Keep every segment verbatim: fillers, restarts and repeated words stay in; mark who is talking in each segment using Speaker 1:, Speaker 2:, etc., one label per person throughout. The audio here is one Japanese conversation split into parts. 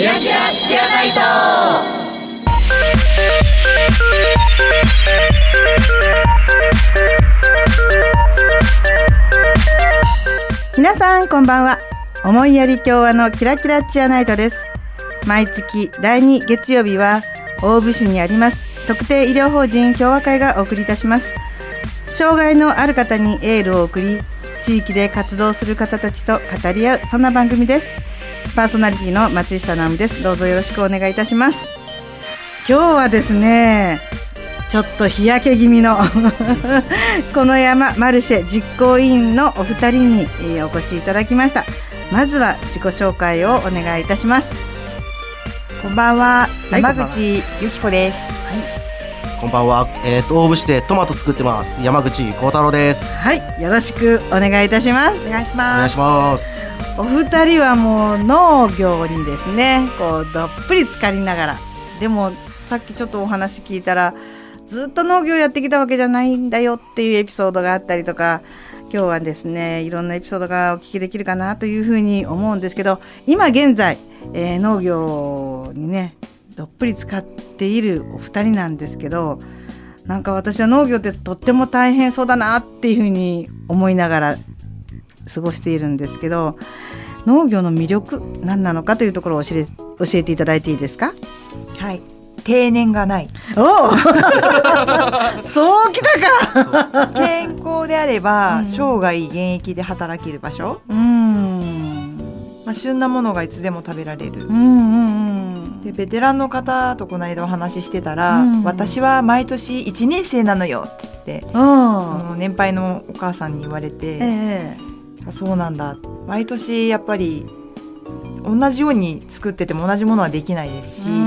Speaker 1: キラキラチアナイト。
Speaker 2: 皆さんこんばんは。思いやり共和のキラキラチアナイトです。毎月だいに月曜日は大府市にあります特定医療法人共和会がお送りいたします。障害のある方にエールを送り、地域で活動する方たちと語り合う、そんな番組です。パーソナリティの松下直美です。どうぞよろしくお願いいたします。今日はですね、ちょっと日焼け気味のこの山マルシェ実行委員のお二人にお越しいただきました。まずは自己紹介をお願いいたします。
Speaker 3: こんばんは、
Speaker 2: はい、
Speaker 3: 山口由紀子です。
Speaker 4: こんばんは、えー、と大府市でトマト作ってます山口幸太郎です。
Speaker 2: はい、よろしくお願いいたします。
Speaker 3: お願いし
Speaker 4: お願い
Speaker 3: ます。
Speaker 4: します。
Speaker 2: お二人はもう農業にですね、こうどっぷり浸かりながら、でもさっきちょっとお話聞いたら、ずっと農業やってきたわけじゃないんだよっていうエピソードがあったりとか、今日はですねいろんなエピソードがお聞きできるかなというふうに思うんですけど、今現在、えー、農業にねどっぷり使っているお二人なんですけど、なんか私は農業ってとっても大変そうだなっていうふうに思いながら過ごしているんですけど、農業の魅力何なのかというところを教え、教えていただいていいですか？
Speaker 3: はい、定年がない。
Speaker 2: おおそうきたか
Speaker 3: 健康であれば、
Speaker 2: うん、
Speaker 3: 生涯現役で働ける場所、
Speaker 2: うーん、
Speaker 3: まあ、旬なものがいつでも食べられる、
Speaker 2: うんうんうん、
Speaker 3: でベテランの方とこの間お話ししてたら、
Speaker 2: うん、
Speaker 3: 私は毎年いちねん生なのよって言って、
Speaker 2: あ
Speaker 3: あの年配のお母さんに言われて、
Speaker 2: ええ、
Speaker 3: あ、そうなんだ、毎年やっぱり同じように作ってても同じものはできないですし、
Speaker 2: うん、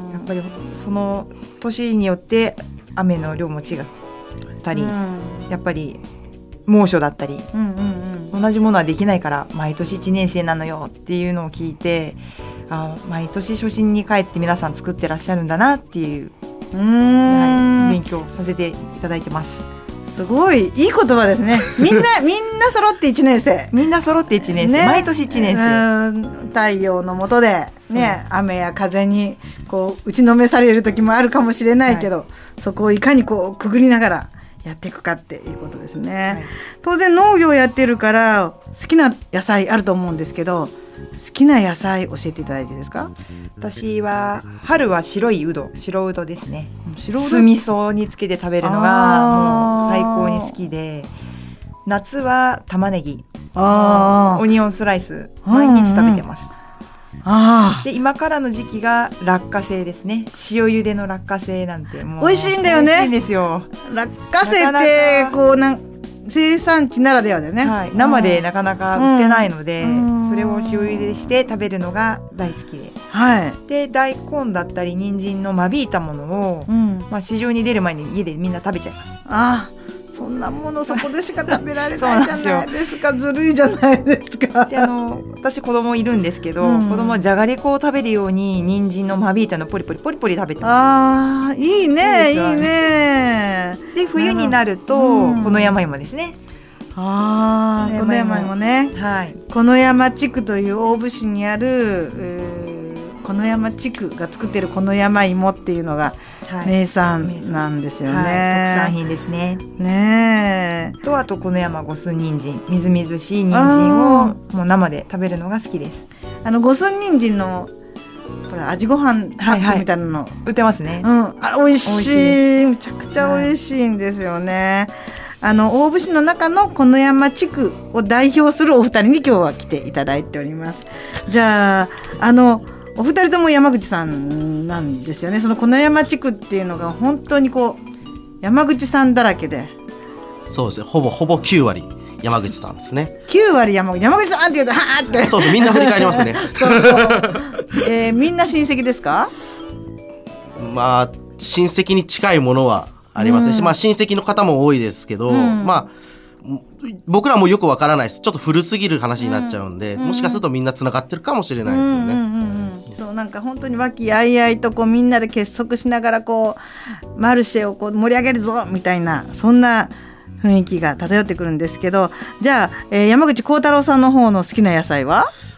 Speaker 3: やっぱりその年によって雨の量も違ったり、
Speaker 2: うん、
Speaker 3: やっぱり猛暑だったり、
Speaker 2: うんうんうん、
Speaker 3: 同じものはできないから毎年いちねん生なのよっていうのを聞いて、あ、毎年初心に帰って皆さん作ってらっしゃるんだなっていう、
Speaker 2: うーん、
Speaker 3: はい、勉強させていただいてます。
Speaker 2: すごいいい言葉ですね。みんなみんな揃っていちねん生、
Speaker 3: みんな揃っていちねん生、ね、毎年いちねん生、
Speaker 2: うん、太陽の下でね、雨や風にこう打ちのめされる時もあるかもしれないけど、はい、そこをいかにこうくぐりながらやっていくかっていうことですね、はい、当然農業やってるから好きな野菜あると思うんですけど、好きな野菜教えていただいていいですか？
Speaker 3: 私は春は白いうど、白うどですね。
Speaker 2: 白うど、
Speaker 3: 酢味噌につけて食べるのがもう最高に好きで、夏は玉ねぎ、
Speaker 2: あ
Speaker 3: オニオンスライス毎日食べてます。
Speaker 2: あ
Speaker 3: で今からの時期が落花生ですね。塩茹での落花生なんてもう
Speaker 2: 美味しいんだよね。
Speaker 3: 美味しいんですよ。
Speaker 2: 落花生ってこうなん生産地ならではだよね、
Speaker 3: はい、生でなかなか売ってないので、
Speaker 2: うん、
Speaker 3: それを塩茹でして食べるのが大好きで、
Speaker 2: はい、
Speaker 3: で大根だったり人参の間引いたものを、うん、まあ、市場に出る前に家でみんな食べちゃいます。
Speaker 2: ああ、そんなものそこでしか食べられないじゃないですか。ずるいじゃないですか。
Speaker 3: であの私子供いるんですけど、うん、子供はじゃがりこを食べるように人参の間引いたのポリポリポリポリ食べてます。
Speaker 2: ああ、いいね、いいね。
Speaker 3: で冬になると、うん、この山芋ですね。
Speaker 2: ああ、この山芋ね、
Speaker 3: はい、
Speaker 2: この山地区という大府市にある、えー、この山地区が作っているこの山芋っていうのが名産なんですよね、はい、
Speaker 3: 特産品ですね。
Speaker 2: ねえ。
Speaker 3: とあとこの山五寸人参、みずみずしい人参をもう生で食べるのが好きです。
Speaker 2: あの五寸人参のこれ味ご飯パックみたいなの、はいはい、
Speaker 3: 売ってますね、
Speaker 2: うん、あ、美味しい、めちゃくちゃ美味しいんですよね、はい、あの大府市の中のこの山地区を代表するお二人に今日は来ていただいております。じゃああのお二人とも山口さんなんですよね。そのこの山地区っていうのが本当にこう山口さんだらけで、
Speaker 4: そうですね、ほぼほぼきゅう割山口さんですね。きゅう
Speaker 2: 割山口、山口さんって言うとはーって
Speaker 4: そうそう、みんな振り返りますね
Speaker 2: そうそう、えー、みんな親戚ですか？
Speaker 4: まあ親戚に近いものはありますね、うん、まあ親戚の方も多いですけど、うん、まあ僕らもよくわからないです。ちょっと古すぎる話になっちゃうんで、うん、もしかするとみんなつながってるかもしれないですよね、うんうん
Speaker 2: うんうん、そう、なんか本当に和気あいあいとこうみんなで結束しながらこうマルシェをこう盛り上げるぞみたいな、そんな雰囲気が漂ってくるんですけど、じゃあ、えー、山口幸太郎さんの方の好きな野菜は？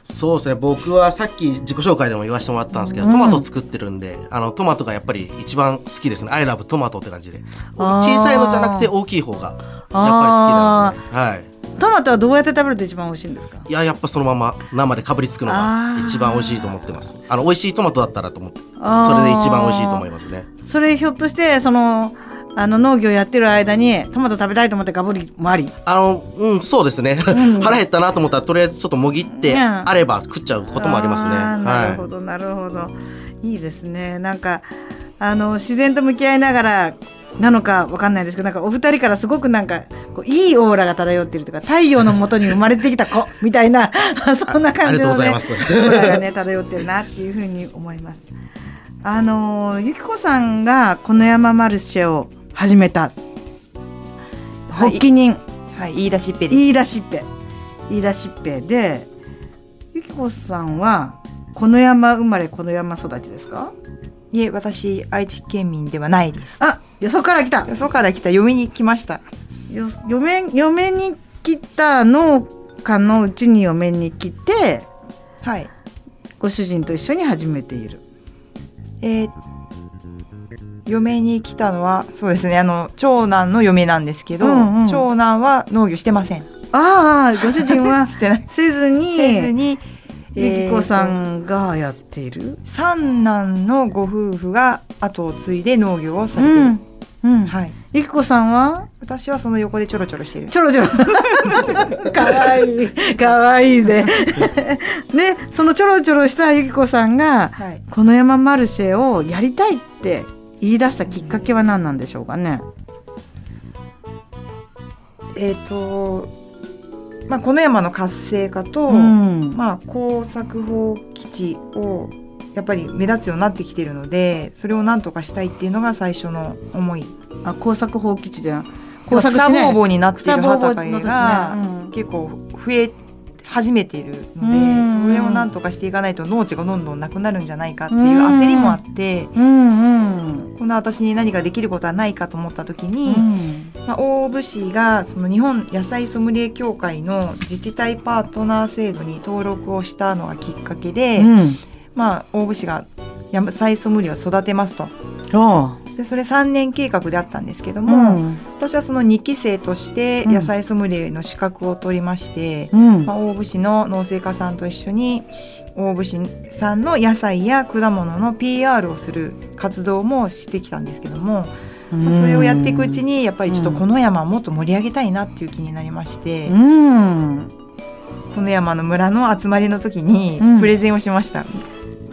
Speaker 4: そうですね、僕はさっき自己紹介でも言わせてもらったんですけど、うん、トマト作ってるんで、あのトマトがやっぱり一番好きですね。 I love トマトって感じで、小さいのじゃなくて大きい方がやっぱり好きなんですね。はい。
Speaker 2: トマトはどうやって食べると一番美味しいんですか？
Speaker 4: いや、やっぱそのまま生でかぶりつくのが一番美味しいと思ってます。あの美味しいトマトだったらと思って、それで一番美味しいと思いますね。
Speaker 2: それひょっとしてそのあの農業やってる間にトマト食べたいと思ってガブリもあり？
Speaker 4: あのうんそうですね、うん、腹減ったなと思ったらとりあえずちょっともぎって、うん、あれば食っちゃうこともありますね。
Speaker 2: なるほど、はい、なるほど、いいですね。なんかあの自然と向き合いながらなのかわかんないですけど、なんかお二人からすごくなんかこういいオーラが漂っているとか、太陽の下に生まれてきた子みたいなそんな感じのねオーラがね漂ってるなっていうふうに思います。あのゆきこさんがこの山マルシェを始めた発起人、
Speaker 3: はい、飯田しっぺです。
Speaker 2: 飯田しっぺ飯田しっぺで、ゆきこさんはこの山生まれこの山育ちですか？
Speaker 3: いえ、私愛知県民ではないです。
Speaker 2: あ、よそから来た。
Speaker 3: よそから来た、嫁に来ました。
Speaker 2: よ嫁嫁に来た農家のうちに嫁に来て、
Speaker 3: はい、
Speaker 2: ご主人と一緒に始めている。
Speaker 3: えー、嫁に来たのはそうですね、あの長男の嫁なんですけど、うんうん、長男は農業してません。
Speaker 2: ああ、ご主人は
Speaker 3: してない
Speaker 2: せずに
Speaker 3: せずに
Speaker 2: ゆきこさんがやっている、
Speaker 3: 三男のご夫婦が後を継いで農業をされている、うん
Speaker 2: うん、はい。ゆきこさんは？
Speaker 3: 私はその横でちょろちょろしてる。
Speaker 2: ちょろちょろかわいいかわいいねね、そのちょろちょろしたゆきこさんが、はい、この山マルシェをやりたいって言い出したきっかけは何なんでしょうかね？
Speaker 3: えっとまあ、この山の活性化と、うんまあ、耕作放棄地をやっぱり目立つようになってきているので、それを何とかしたいっていうのが最初の思い。
Speaker 2: あ、耕作放棄地で
Speaker 3: 耕作草ぼうぼうになっている畑が結構増え始めているので、それを何とかしていかないと農地がどんどんなくなるんじゃないかっていう焦りもあって、うんうん、この私に何かできることはないかと思った時に、うんまあ、大府市がその日本野菜ソムリエ協会の自治体パートナー制度に登録をしたのがきっかけで、うんまあ、大府市が野菜ソムリエを育てますと。でそれさんねん計画であったんですけども、うん、私はそのにき生として野菜ソムリエの資格を取りまして、うんまあ、大府市の農政家さんと一緒に大府市産の野菜や果物の ピーアール をする活動もしてきたんですけども、まあ、それをやっていくうちにやっぱりちょっとこの山をもっと盛り上げたいなっていう気になりまして、うん、この山の村の集まりの時にプレゼンをしました、うん、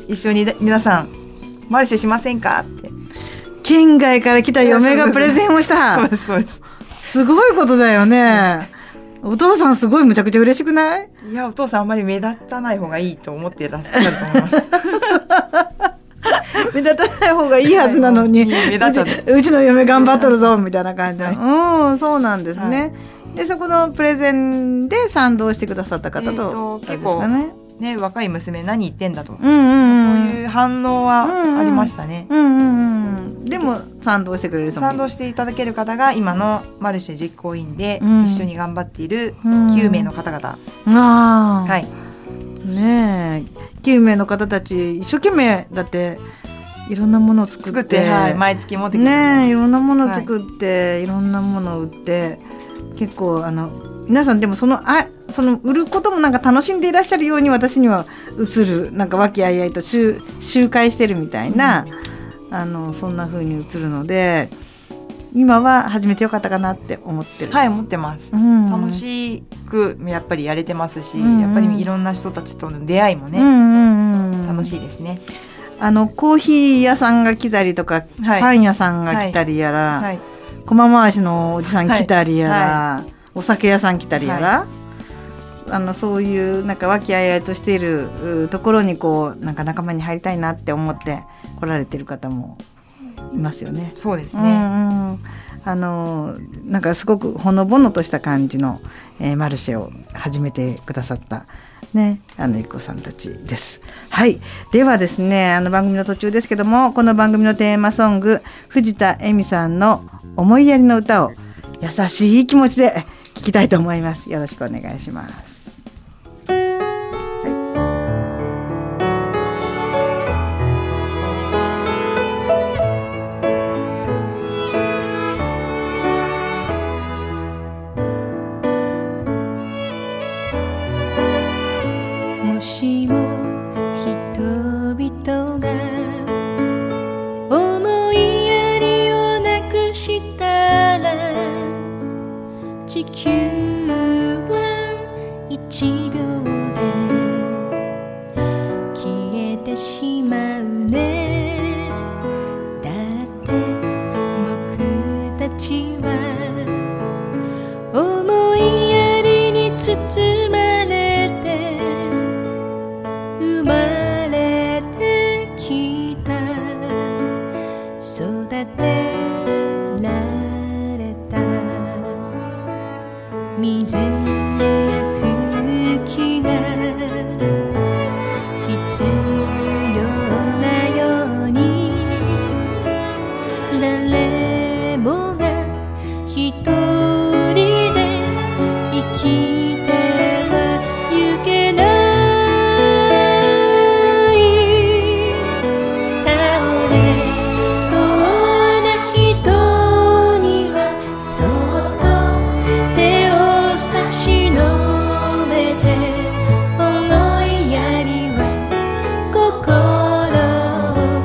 Speaker 3: 一緒に皆さんマルシェしませんかって。
Speaker 2: 県外から来た嫁がプレゼンをした。
Speaker 3: そうですそうです。
Speaker 2: すごいことだよね。お父さんすごいむちゃくちゃ嬉しくない？
Speaker 3: いや、お父さんあんまり目立たない方がいいと思ってらっしゃると思います
Speaker 2: 目立たない方がいいはずなのに、目立っちゃってうちの嫁頑張っとるぞみたいな感じ、はい、うん、そうなんですね、はい、でそこのプレゼンで賛同してくださった方と、えー、と
Speaker 3: 結構ね、若い娘何言ってんだと、うんうんうん、そういう反応はありましたね、うんうん
Speaker 2: うんうん、でも賛同してくれる人も
Speaker 3: 賛同していただける方が今のマルシェ実行委員で一緒に頑張っているきゅうめいの方々、うん、あ、
Speaker 2: はい、ねえ、きゅうめいの方たち一生懸命だっていろんなものを作って作って、
Speaker 3: はい、毎月持ってきて
Speaker 2: ねえ、いろんなものを作って、はい、いろんなものを売って結構あの皆さんでもそのあその売ることもなんか楽しんでいらっしゃるように私には映る、なんか和気あいあいと集集会してるみたいな、うん、あのそんな風に映るので今は始めてよかったかなって思ってる。
Speaker 3: はい、思ってます、うん、楽しくやっぱりやれてますし、うんうん、やっぱりいろんな人たちとの出会いもね、うんうんうん、楽しいですね。
Speaker 2: あのコーヒー屋さんが来たりとか、はい、パン屋さんが来たりやら、はいはい、駒回しのおじさん来たりやら、はいはい、お酒屋さん来たりやら、はい、あのそういうなんか和気あいあいとしているところにこうなんか仲間に入りたいなって思って来られてる方もいますよね。
Speaker 3: そうですね、
Speaker 2: うんうん、あのなんかすごくほのぼのとした感じの、えー、マルシェを始めてくださったね、あのゆきこさんたちです。はい、ではですね、あの番組の途中ですけども、この番組のテーマソング藤田恵美さんの思いやりの歌を優しい気持ちで聴きたいと思います。よろしくお願いします。はい。
Speaker 1: もしも人々が思いやりをなくしたら地球は一秒で消えてしまうね。だって僕たちは思いやりに包まれて生まれてきた、育てられた。水や空気が必要なように誰もが一人で生きてはゆけない。倒れそうな人にはそっと手を差し伸べて、思いやりは心を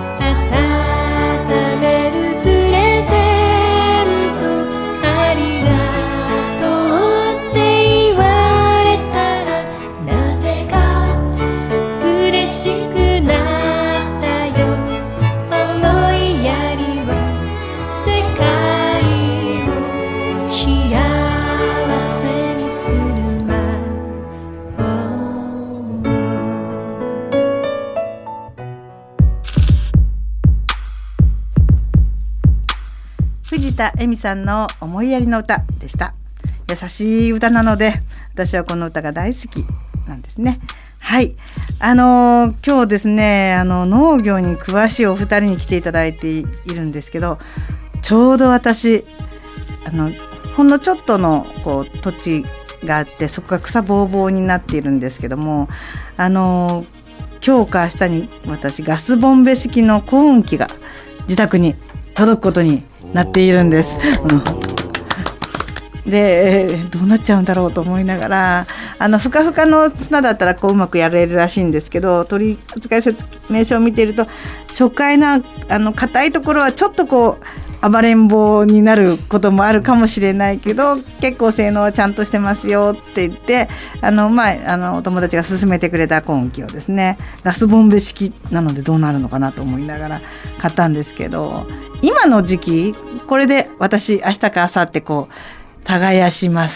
Speaker 1: 温めるプレゼント。ありがとうって言われたらなぜか嬉しくなったよ。思いやりは世界を幸せにする魔法。
Speaker 2: 藤田恵美さんの思いやりの歌でした。優しい歌なので私はこの歌が大好きなんですね。はい、あのー今日ですね、あの農業に詳しいお二人に来ていただいているんですけど、ちょうど私あのほんのちょっとのこう土地があって、そこが草ぼうぼうになっているんですけども、あの今日か明日に私ガスボンベ式の耕運機が自宅に届くことになっているんです。うんでどうなっちゃうんだろうと思いながら、あのふかふかの砂だったらこううまくやれるらしいんですけど、取扱説明書を見ていると初回なあの硬いところはちょっとこう暴れん坊になることもあるかもしれないけど、結構性能はちゃんとしてますよって言って、あの、まあ、あのお友達が勧めてくれた今期をですね、ガスボンベ式なのでどうなるのかなと思いながら買ったんですけど、今の時期これで私明日か明後日こう耕します。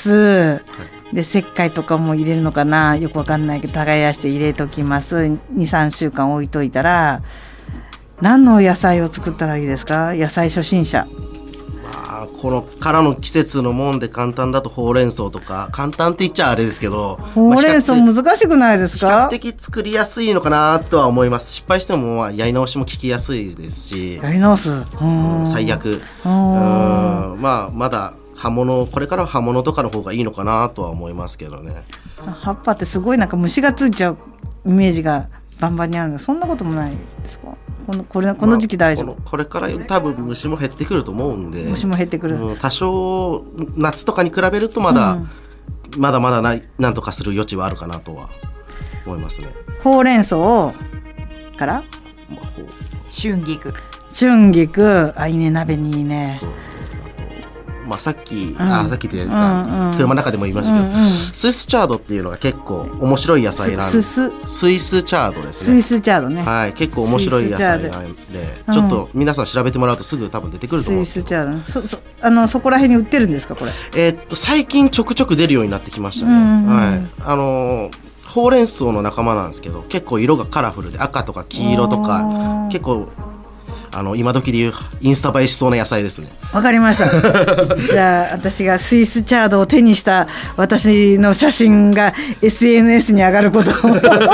Speaker 2: で石灰とかも入れるのかな、よくわかんないけど耕して入れときます。 にさんしゅうかん置いといたら何の野菜を作ったらいいですか？野菜初心者。
Speaker 4: まあこのからの季節のもんで簡単だとほうれん草とか、簡単って言っちゃあれですけど、
Speaker 2: ほうれん草難しくないですか？
Speaker 4: 比較的作りやすいのかなとは思います。失敗してもまあやり直しも聞きやすいですし、
Speaker 2: やり直す、うん、
Speaker 4: 最悪、うん、まあまだ葉物、これからは葉物とかの方がいいのかなとは思いますけどね。
Speaker 2: 葉っぱってすごいなんか虫がついちゃうイメージがバンバンにあるので、そんなこともないですか？この、これ、この時期大丈夫、
Speaker 4: まあ、このこれから多分虫も減ってくると思うんで、
Speaker 2: 虫も減ってくる、
Speaker 4: うん、多少夏とかに比べるとまだ、うん、まだまだななんとかする余地はあるかなとは思いますね。
Speaker 2: ほうれん草から、
Speaker 3: まあ、春菊
Speaker 2: 春菊、あ、いいね、鍋にいいね。
Speaker 4: そうですね。まあ、さっき、
Speaker 2: うん、
Speaker 4: あさっきで、うんうん、車の中でも言いましたけど、うんうん、スイスチャードっていうのが結構面白い野菜なんで、ス, スイスチャードですね。
Speaker 2: スイスチャードね、
Speaker 4: はい、結構面白い野菜なんで、ちょっと皆さん調べてもらうとすぐ多分出てくると思うんですけど、
Speaker 2: スイスチャード、そそあのそこら辺に売ってるんですかこれ？
Speaker 4: えー、っと最近ちょくちょく出るようになってきましたね、うんうん、はい、あのー、ほうれん草の仲間なんですけど、結構色がカラフルで赤とか黄色とか結構あの今時でいうインスタ映えしそうな野菜ですね。
Speaker 2: わかりましたじゃあ私がスイスチャードを手にした私の写真が エスエヌエス に上がることを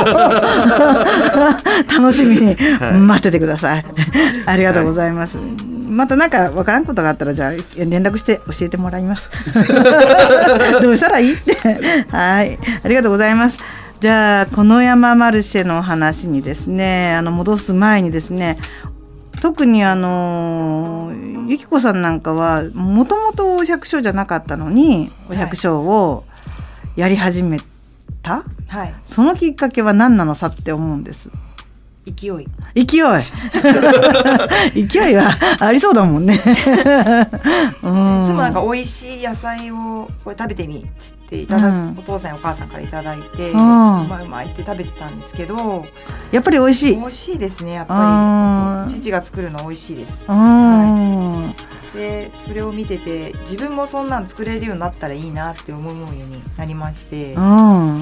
Speaker 2: 楽しみに待っててください、はい、ありがとうございます、はい、また何かわからんことがあったらじゃあ連絡して教えてもらいますどうしたらいいってはい、ありがとうございます。じゃあこの山マルシェの話にですね、あの戻す前にですね、特にあのゆきこさんなんかはもともとお百姓じゃなかったのにお百姓をやり始めた、
Speaker 3: はい、
Speaker 2: そのきっかけは何なのさって思うんです。
Speaker 3: 勢い
Speaker 2: 勢い勢いはありそうだもんね、うん、い
Speaker 3: つもなんか美味しい野菜をこれ食べてみっつっていただ、うん、お父さんやお母さんからいただいて、うん、うまいうまいって食べてたんですけど、
Speaker 2: やっぱり美味しい
Speaker 3: 美味しいですね。やっぱり父が作るの美味しいです、はい、でそれを見てて自分もそんなん作れるようになったらいいなって思うようになりまして、うん、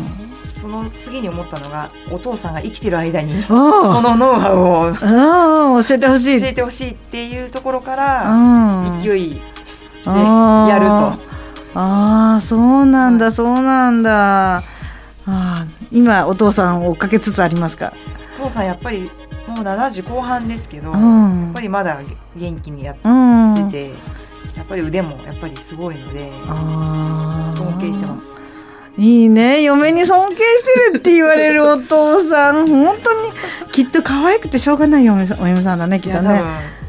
Speaker 3: その次に思ったのがお父さんが生きてる間にそのノウハウを
Speaker 2: 教えてほしい
Speaker 3: 教えてほしいっていうところから勢いでやると。
Speaker 2: ああそうなんだ、はい、そうなんだ。あ今お父さんを追っかけつつありますか？
Speaker 3: お父さんやっぱりもうななじゅう後半ですけど、うん、やっぱりまだ元気にやってて、うん、やっぱり腕もやっぱりすごいので尊敬してます。
Speaker 2: いいね、嫁に尊敬してるって言われるお父さん本当にきっと可愛くてしょうがない嫁さん、お嫁さんだねきっとね。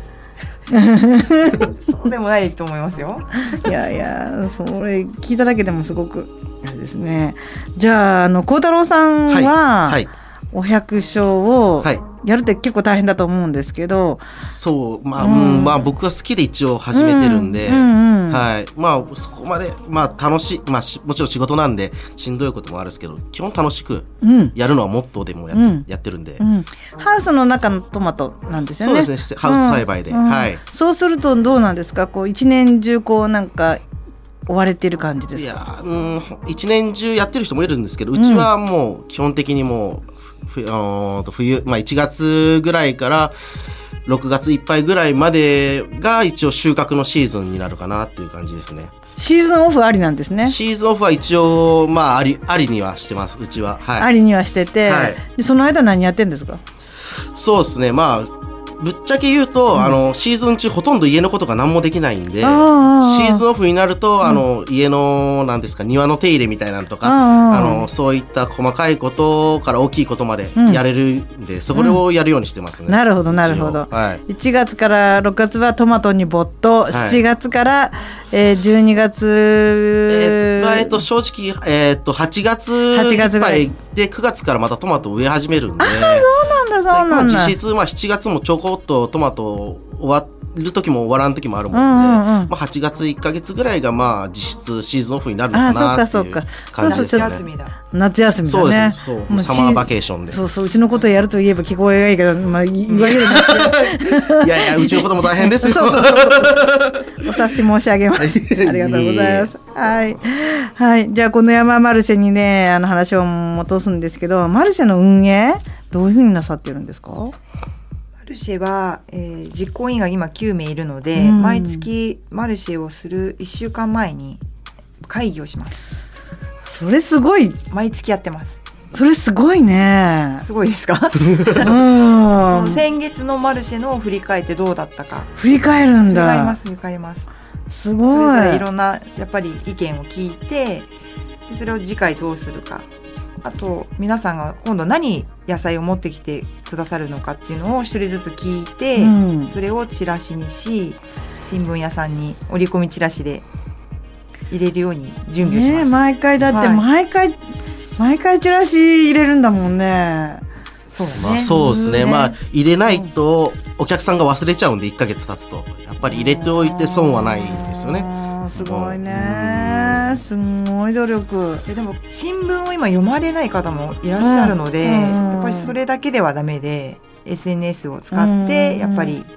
Speaker 3: そうでもないと思いますよ。
Speaker 2: いやいやそれ聞いただけでもすごくあれですね。じゃああの幸太郎さんは、はいはい、お百姓をやるって結構大変だと思うんですけど、
Speaker 4: そうまあ、うんまあ、僕は好きで一応始めてるんで、うんうんうんはい、まあそこまで、まあ、楽しい、まあ、もちろん仕事なんでしんどいこともあるんですけど基本楽しくやるのはモットーでも や,、うん、やってるんで、うん、
Speaker 2: ハウスの中のトマトなんですよね。
Speaker 4: そうですね、ハウス栽培で、うんうんはい、
Speaker 2: そうするとどうなんですか、こう一年中こうなんか追われてる感じですか？
Speaker 4: いやうん一年中やってる人もいるんですけど、うちはもう基本的にもう冬、冬まあ、いちがつぐらいからろくがついっぱいぐらいまでが一応収穫のシーズンになるかなっていう感じですね。
Speaker 2: シーズンオフありなんですね。
Speaker 4: シーズンオフは一応まああり、ありにはしてますうちは、はい、
Speaker 2: ありにはしてて、はい、でその間何やってんですか？
Speaker 4: そうですね、まあぶっちゃけ言うと、うん、あのシーズン中ほとんど家のことが何もできないんで、シーズンオフになると、うん、あの家のなんですか庭の手入れみたいなのとか、あのそういった細かいことから大きいことまでやれるんで、うん、それをやるようにしてますね、うん、
Speaker 2: なるほどなるほど、はい、いちがつからろくがつはトマトに没頭、はい、しちがつから、えー、じゅうにがつ
Speaker 4: えーまあえー、と正直、えー、とはちがついっぱいでくがつからまたトマトを植え始めるんで、あ
Speaker 2: そうなんだそうなんだ、
Speaker 4: 実質、まあ、しちがつもちょこっとトマト終わる時も終わらん時もあるもんで、うんうんうんまあ、はちがついっかげつぐらいがまあ実質シーズンオフになるのかなっていう感じですね。
Speaker 3: 夏休みだ
Speaker 2: 夏休みだね。
Speaker 4: そうですそうもうサマーバケーションで、
Speaker 2: そうそううちのことやるといえば聞こえがいいけど、まあ、いわゆる夏休みい
Speaker 4: やいやうちのことも大変ですよ
Speaker 2: そうそうそうお察し申し上げますありがとうございますはい、はい、じゃあこの山マルシェにねあの話を戻すんですけど、マルシェの運営どういうふうになさってるんですか？
Speaker 3: マルシェは、えー、実行委員が今きゅうめいいるので、うん、毎月マルシェをするいっしゅうかんまえに会議をします。
Speaker 2: それすごい
Speaker 3: 毎月やってます。
Speaker 2: それすごいね。
Speaker 3: すごいですか？うんその先月のマルシェのを振り返ってどうだったか。
Speaker 2: 振り返るんだ。
Speaker 3: 振り返ります振り返ります。
Speaker 2: すごい。
Speaker 3: それぞれいろんなやっぱり意見を聞いて、でそれを次回どうするか。あと皆さんが今度何野菜を持ってきてくださるのかっていうのを一人ずつ聞いて、うん、それをチラシにし新聞屋さんに折り込みチラシで入れるように準備をします、
Speaker 2: ね、毎回だって毎回、はい、毎回チラシ入れるんだもんね。
Speaker 3: そうね、
Speaker 4: まあ、そうですね、まあ入れないとお客さんが忘れちゃうんでいっかげつ経つとやっぱり入れておいて損はないですよね。
Speaker 2: すごいね、すごい努力。
Speaker 3: えでも新聞を今読まれない方もいらっしゃるので、うん、やっぱりそれだけではダメで エスエヌエス を使ってやっぱり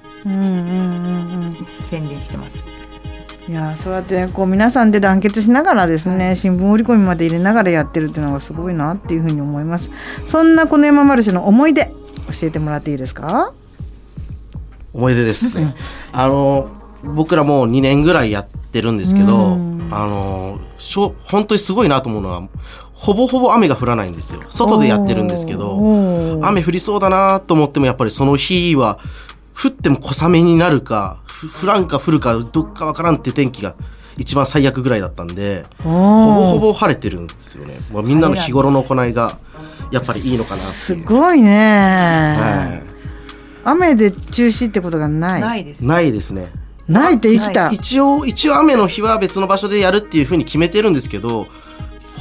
Speaker 3: 宣伝してます。
Speaker 2: いやそうやってこう皆さんで団結しながらですね、はい、新聞折り込みまで入れながらやってるっていうのがすごいなっていうふうに思います。そんなこの山マルシェの思い出教えてもらっていいですか？
Speaker 4: 思い出ですねあの僕らもうにねんぐらいやってるんですけど、あのしょ本当にすごいなと思うのはほぼほぼ雨が降らないんですよ。外でやってるんですけど雨降りそうだなと思ってもやっぱりその日は降っても小雨になるか降らんか降るかどっかわからんって天気が一番最悪ぐらいだったんでほぼほぼ晴れてるんですよね。まあ、みんなの日頃の行いがやっぱりいいのかなっていう。
Speaker 2: すごいね、はい、雨で中止ってことがない
Speaker 3: ないです
Speaker 4: ないですね。
Speaker 2: ないって生きた。
Speaker 4: 一応一応雨の日は別の場所でやるっていう風に決めてるんですけど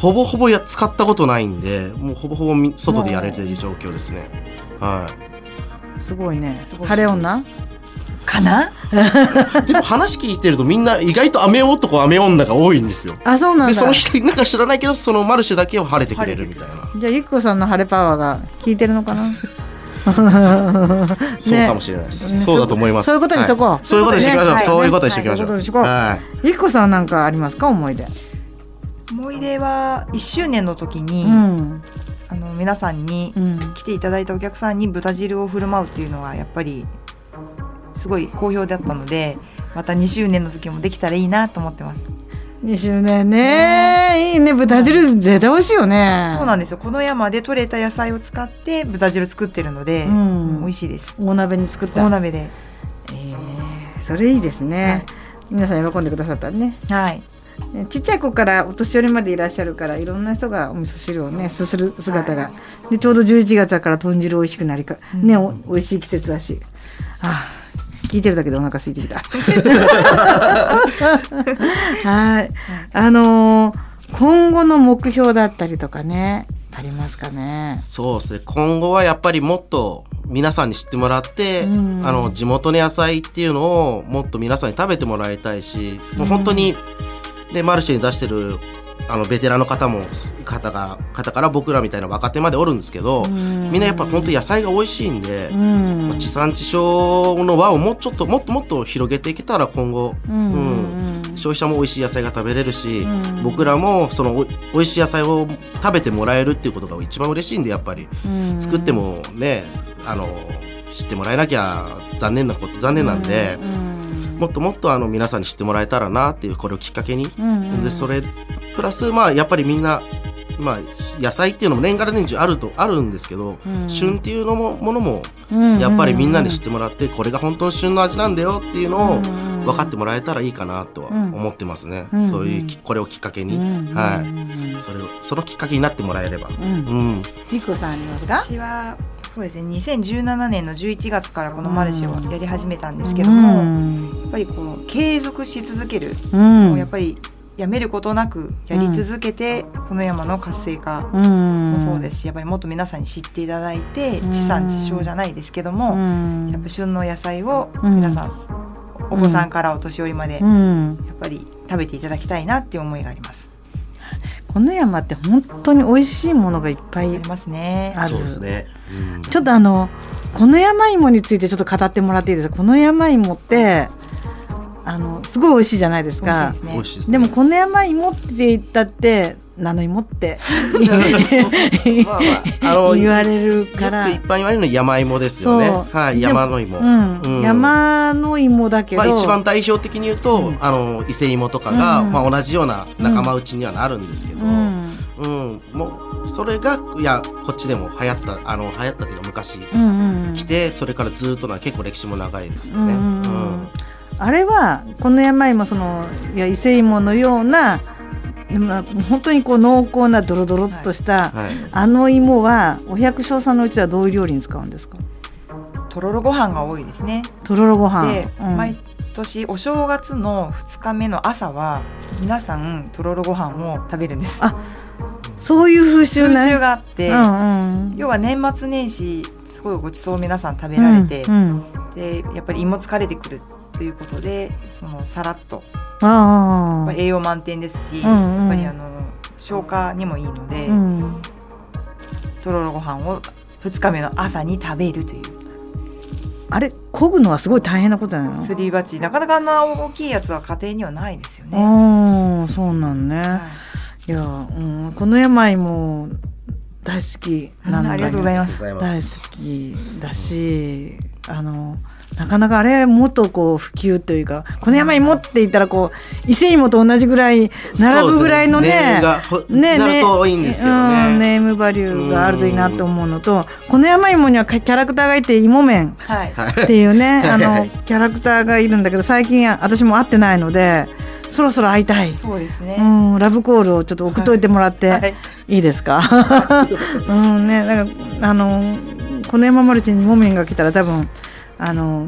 Speaker 4: ほぼほぼや使ったことないんで、もうほぼほぼみ外でやれてる状況ですね。はい。
Speaker 2: すごいね。
Speaker 3: すごい
Speaker 2: 晴れ女
Speaker 3: かな。
Speaker 4: でも話聞いてるとみんな意外と雨男雨女が多いんですよ。
Speaker 2: あ、そうなんだ。
Speaker 4: でその人なんか知らないけど、そのマルシェだけを晴れてくれるみたいな。
Speaker 2: じゃあゆきこさんの晴れパワーが効いてるのかな。
Speaker 4: そうかもしれないです、ね、そうだと思います。
Speaker 2: そういうことにしとこう、
Speaker 4: はい、そういうことにしていきましょう、
Speaker 2: はい、
Speaker 4: そういうことにしていきましょう、
Speaker 2: はい、ゆきこさんは何かありますか、思い出。
Speaker 3: 思い出はいっしゅうねんの時に、うん、あの皆さんに、うん、来ていただいたお客さんに豚汁を振る舞うっていうのがやっぱりすごい好評だったので、またにしゅうねんの時もできたらいいなと思ってます。
Speaker 2: にしゅうねんね、いいね。豚汁絶対美味しいよね。
Speaker 3: そうなんですよ。この山で採れた野菜を使って豚汁作ってるので、うん、美味しいです。
Speaker 2: 大鍋に作った。
Speaker 3: 大鍋で、
Speaker 2: えー、それいいですね、はい、皆さん喜んでくださったね。
Speaker 3: はい。
Speaker 2: ちっちゃい子からお年寄りまでいらっしゃるから、いろんな人がお味噌汁をねすする姿が、はい、でちょうどじゅういちがつだから豚汁美味しくなりか、うん、ね、お美味しい季節だし、ああ聞いてるだけでお腹空いてきた。はい、あのー、今後の目標だったりとかね、ありますかね。
Speaker 4: そうですね、今後はやっぱりもっと皆さんに知ってもらって、うん、あの地元の野菜っていうのをもっと皆さんに食べてもらいたいし、うん、もう本当にでマルシェに出してるあのベテランの方も方から方から僕らみたいな若手までおるんですけど、うん、みんなやっぱ本当野菜が美味しいんで、うん、地産地消の輪をもうちょっともっともっと広げていけたら今後、うんうん、消費者も美味しい野菜が食べれるし、うん、僕らもそのお美味しい野菜を食べてもらえるっていうことが一番嬉しいんで、やっぱり、うん、作ってもね、あの知ってもらえなきゃ残念なこと残念なんで、うんうん、もっともっとあの皆さんに知ってもらえたらなっていう、これをきっかけに、うんうん、でそれプラスまあやっぱりみんな、まあ、野菜っていうのも年がら年中あるとあるんですけど、うん、旬っていうのもものもやっぱりみんなに知ってもらって、これが本当の旬の味なんだよっていうのを分かってもらえたらいいかなとは思ってますね、うん、そういうこれをきっかけに、うん、はい、それをそのきっかけになってもらえれば。
Speaker 2: みっこさんありますか。
Speaker 3: 私はそうですね、にせんじゅうななねんのじゅういちがつからこのマルシェをやり始めたんですけども、うん、やっぱりこう継続し続ける、うん、もうやっぱりやめることなくやり続けて、うん、この山の活性化もそうですし、やっぱりもっと皆さんに知っていただいて、うん、地産地消じゃないですけども、うん、やっぱ旬の野菜を皆さん、うん、お子さんからお年寄りまで、うん、やっぱり食べていただきたいなっていう思いがあります。
Speaker 2: この山って本当に美味しいものがいっぱいあり
Speaker 3: ますね。
Speaker 4: そうですね、
Speaker 2: うん、ちょっとあのこの山芋についてちょっと語ってもらっていいですか。この山芋ってあのすごい美味しいじゃないですか。
Speaker 3: 美味しいですね。
Speaker 2: でもこの山芋って言ったって何の芋ってまあ、まあ、あの言われるから
Speaker 4: よく一般言われるのは山芋ですよね。はい、山の芋、
Speaker 2: うんうん、山の芋だけど、
Speaker 4: まあ、一番代表的に言うと、うん、あの伊勢芋とかが、うんまあ、同じような仲間内にはなるんですけど、うんうん、もうそれがいやこっちでも流行ったあの流行ったというか昔、うんうんうん、来てそれからずっとな結構歴史も長いですよね。うんうんうん、
Speaker 2: あれはこの山芋そのいや伊勢芋のようなまあ、本当にこう濃厚なドロドロっとした、はいはい、あの芋はお百姓さんのうちではどういう料理に使うんですか。
Speaker 3: とろろご飯が多いですね。
Speaker 2: とろろご飯
Speaker 3: で、うん、毎年お正月のふつかめの朝は皆さんとろろご飯を食べるんです。
Speaker 2: あ、そういう風習ね。
Speaker 3: 風習があって、うんうん、要は年末年始すごいごちそうを皆さん食べられて、うんうん、でやっぱり胃も疲れてくるということでそのさらっとあ栄養満点ですし、うんうん、やっぱりあの消化にもいいので、うん、とろろご飯をふつかめの朝に食べるという。
Speaker 2: あれ漕ぐのはすごい大変なことなの。
Speaker 3: すり鉢なかなかあんな大きいやつは家庭にはないですよね。
Speaker 2: ああそうなんね、はい、いや、うん、この山芋大好きなんだ。
Speaker 3: ありがとうございます。
Speaker 2: 大好きだし、うん、あのなかなかあれもっとこう普及というか、この山芋って言ったらこう伊勢芋と同じぐらい並ぶぐらいのね
Speaker 4: ねね多いんですけどね、
Speaker 2: うん、ネームバリューがあるといいなと思うのと、この山芋にはキャラクターがいて芋麺っていうね、はい、あのキャラクターがいるんだけど最近私も会ってないのでそろそろ会いたい。
Speaker 3: そうですね、
Speaker 2: うん、ラブコールをちょっと送っといてもらっていいですか。はい、うんね、だからあのこの山マルチに芋麺が来たら多分あの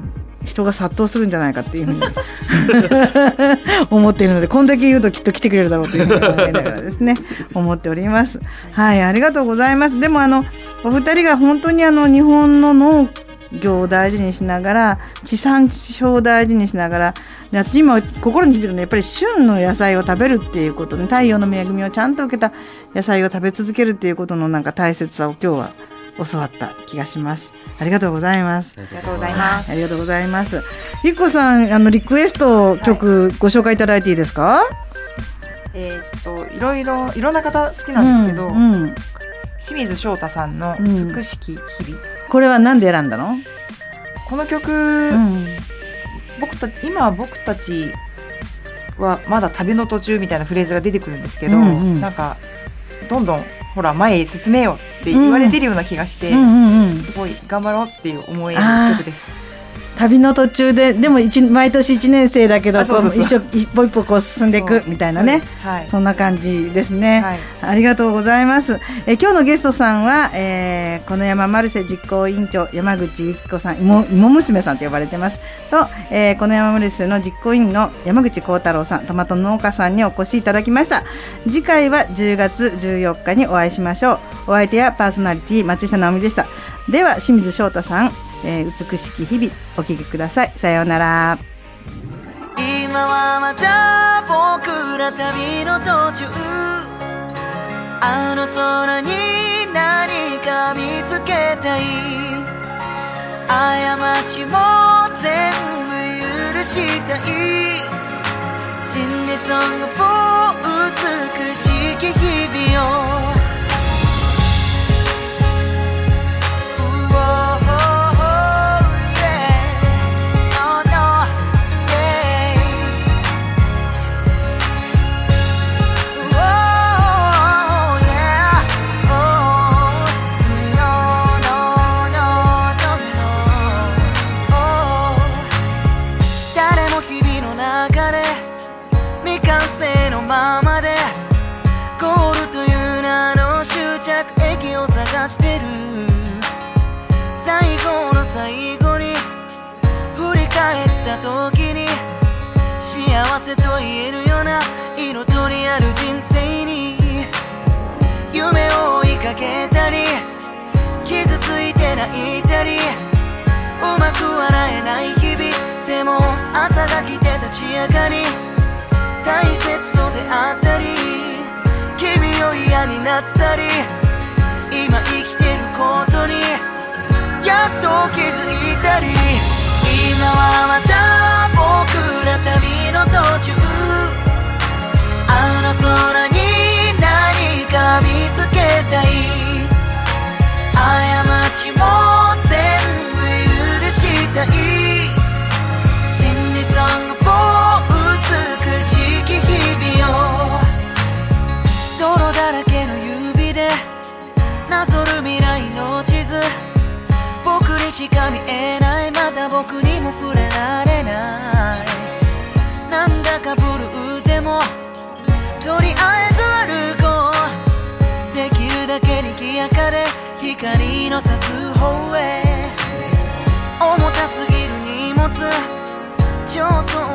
Speaker 2: 人が殺到するんじゃないかっていうふうに思っているので、こんだけ言うときっと来てくれるだろうというふうに考えながらですね思っております。はい、ありがとうございます。でもあのお二人が本当にあの日本の農業を大事にしながら、地産地消を大事にしながら、で私今心に響くのはやっぱり旬の野菜を食べるっていうことで、太陽の恵みをちゃんと受けた野菜を食べ続けるっていうことのなんか大切さを今日は教わった気がします。ありがとうございます。
Speaker 3: ありがとうございます。
Speaker 2: ありがとうございます。ゆっこさん、あのリクエスト曲ご紹介いただいていいですか？はい、
Speaker 3: えー、っといろいろいろんな方好きなんですけど、うんうん、清水翔太さんの美しき日々、うん、
Speaker 2: これは何で選んだの？
Speaker 3: この曲、うん、僕た今僕たちはまだ旅の途中みたいなフレーズが出てくるんですけど、うんうん、なんかどんどんほら前へ進めようって言われてるような気がして、うんうんうん、すごい頑張ろうっていう思える曲です。
Speaker 2: 旅の途中ででも毎年いちねん生だけど、そうそうそう、一, 一歩一歩こう進んでいくみたいなね、 そ, はい、そんな感じですね、はい、ありがとうございます。え今日のゲストさんは、えー、この山マルシェ実行委員長山口由紀子さん、 芋, 芋娘さんと呼ばれてますと、えー、この山マルシェの実行委員の山口幸太郎さん、トマト農家さんにお越しいただきました。次回はじゅうがつじゅうよっかにお会いしましょう。お相手はパーソナリティ松下直美でした。では清水翔太さん、えー、美しき日々お聴きください。さようなら。
Speaker 5: 今はまた僕ら旅の途中、あの空に何か見つけたい、過ちも全部許したい、心理ソングを美しき日々を時に幸せと言えるような色とりある人生に夢を追いかけたり傷ついて泣いたりうまく笑えない日々でも朝が来て立ち上がり大切と出会ったり君を嫌になったり今生きてることにやっと気づいたり今はまた僕ら旅の途中あの空に何か見つけたい過ちも全部許したい心理ソングを美しき日々を泥だらけの指でなぞる未来の地図僕にしか見えないまだ僕にも触れられないなんだかブルーでもとりあえず歩こうできるだけにぎやかで光の差す方へ重たすぎる荷物ちょっと